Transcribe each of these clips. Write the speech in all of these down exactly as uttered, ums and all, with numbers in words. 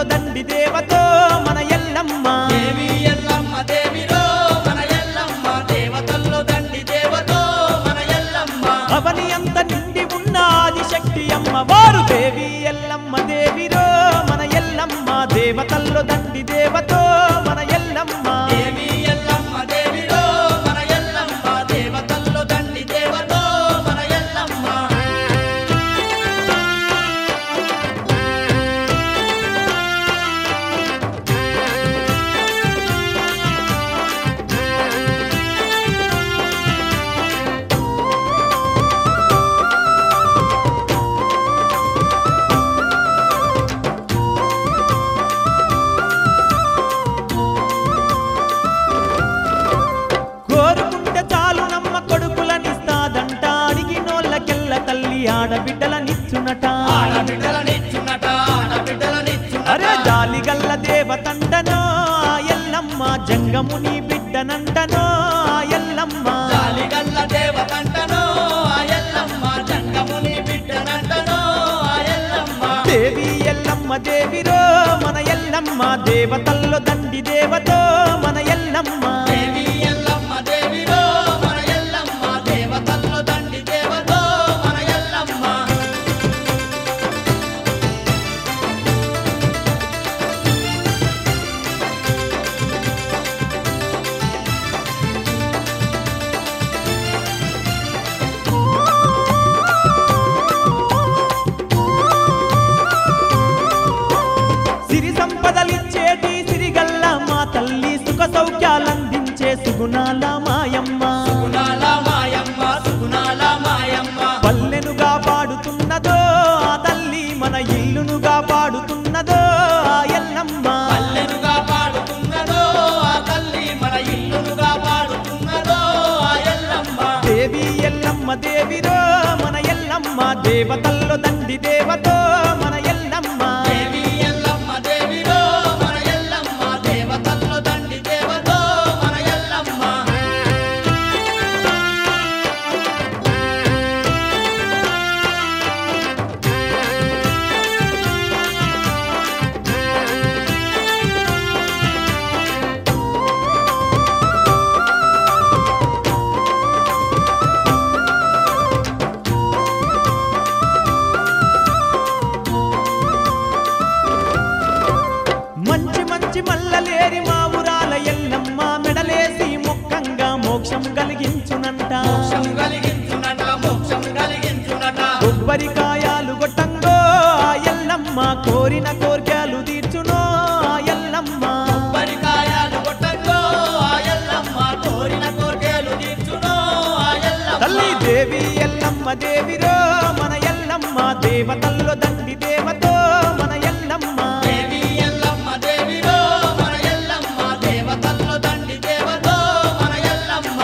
దండి దేవతో మన ఎల్లమ్మ దేవి ఎల్లమ్మ దేవిరో మన ఎల్లమ్మ దేవతల్లో దండి దేవతో మన ఎల్లమ్మ అవని అంత నిండి ఉన్న ఆదిశక్తి అమ్మవారు దేవి ఎల్లమ్మ దేవిరో మన ఎల్లమ్మ దేవతల్లో దండి దేవతో మన ఎల్లమ్మ దేవి ఎల్లమ్మ దేవిరో మన ఎల్లమ్మ దేవతల్లో దండి దేవతో మన ఎల్లమ్మ కోరుకుంటే చాలు నమ్మ కొడుకులనిస్తాదంట అడిగినోళ్ళకెల్ల తల్లి ఆడబిడ్డలనిచ్చునట ఆడబిడ్డలనిచ్చునట ఆడబిడ్డలనిచ్చునట అరే జాలిగల్ల దేవతండనో ఆ ఎల్లమ్మ జంగముని బిడ్డనంటనో ఆ ఎల్లమ్మ జాలిగల్ల దేవతంటనో ఆ ఎల్లమ్మ జంగముని బిడ్డనంటనో ఆ ఎల్లమ్మ దేవి ఎల్లమ్మ దేవిరో మన ఎల్లమ్మ దేవతల్లో దండి దేవతో మన ఎల్లమ్మ దేవి ఎల్లమ్మ దేవిరో మన ఎల్లమ్మ దేవతల్లో దండి దేవతో మన ఎల్లమ్మ సిరి సంపదలిచ్చేటి సిరిగల్ల మా తల్లి సుఖ సౌఖ్యాలందించే సుగుణాల మాయమ్మ సుగుణాల మాయమ్మ సుగుణాల మాయమ్మ పల్లెనుగా పాడుతున్నదో ఆ తల్లి మన ఇల్లునుగా పాడుతున్నదో ఆ ఎల్లమ్మ పల్లెనుగా పాడుతున్నదో ఆ తల్లి మన ఇల్లునుగా పాడుతున్నదో ఆ ఎల్లమ్మ దేవి ఎల్లమ్మ దేవిరో మన ఎల్లమ్మ దేవతల్లో దండి దేవతో మన ఎల్లమ్మ దేవి ఎల్లమ్మ దేవిరో మన ఎల్లమ్మ దేవతల్లో దండి దేవతో మన ఎల్లమ్మ మంచి మంచి మల్లలేరి మా ఊరాల ఎల్లమ్మ మెడలేసి మొక్కంగా మోక్షం కలిగించునంట మోక్షం కలిగించునట మోక్షం కలిగించునట కొబ్బరికాయాలు గొట్టంగో ఆ ఎల్లమ్మ కోరిన కోర్కెలు తీర్చునో ఆ ఎల్లమ్మ పరికాయాలు కొట్టంగో ఆ ఎల్లమ్మ కోరిన కోర్కెలు తీర్చునో ఆ ఎల్లమ్మ తల్లి దేవి ఎల్లమ్మ దేవిరో మన ఎల్లమ్మ దేవతల్లో దండి దేవతో మన ఎల్లమ్మ దేవి ఎల్లమ్మ దేవిరో మన ఎల్లమ్మ దేవతల్లో దండి దేవతో మన ఎల్లమ్మ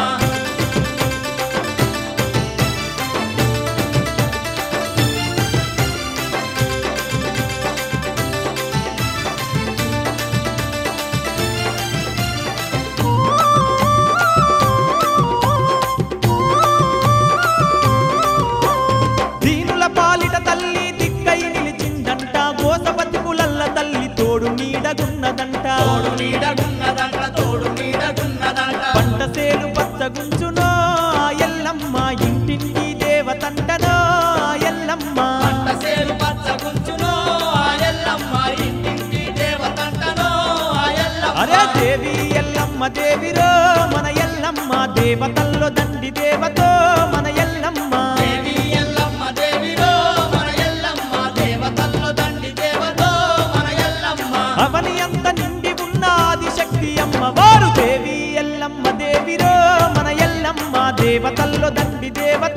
దీనుల పాలిట తల్లి దిక్కై నిలిచిందంట గోసపతి కులల్ల తల్లి తోడు నీడగున్నదంట తోడు నీడగున్నదంట తోడు నీడగున్నదంట పంట సేలు పచ్చగుంచునో ఆ ఎల్లమ్మ ఇంటింటి దేవతంటనో ఆ ఎల్లమ్మ పంట సేలు పచ్చగుంచునో ఆ ఎల్లమ్మ ఇంటింటి దేవతంటనో ఆ ఎల్లమ్మ అరే దేవి ఎల్లమ్మ దేవిరో మన ఎల్లమ్మ దేవతల్లో దండి దేవతో మన ఎల్లమ్మ దేవి ఎల్లమ్మ దేవిరో మన ఎల్లమ్మ దేవతల్లో దండి దేవతో మన ఎల్లమ్మ అవని అంత నిండి ఉన్న ఆదిశక్తి అమ్మవారు దేవి ఎల్లమ్మ దేవిరో మన ఎల్లమ్మ దేవతల్లో దండి దేవత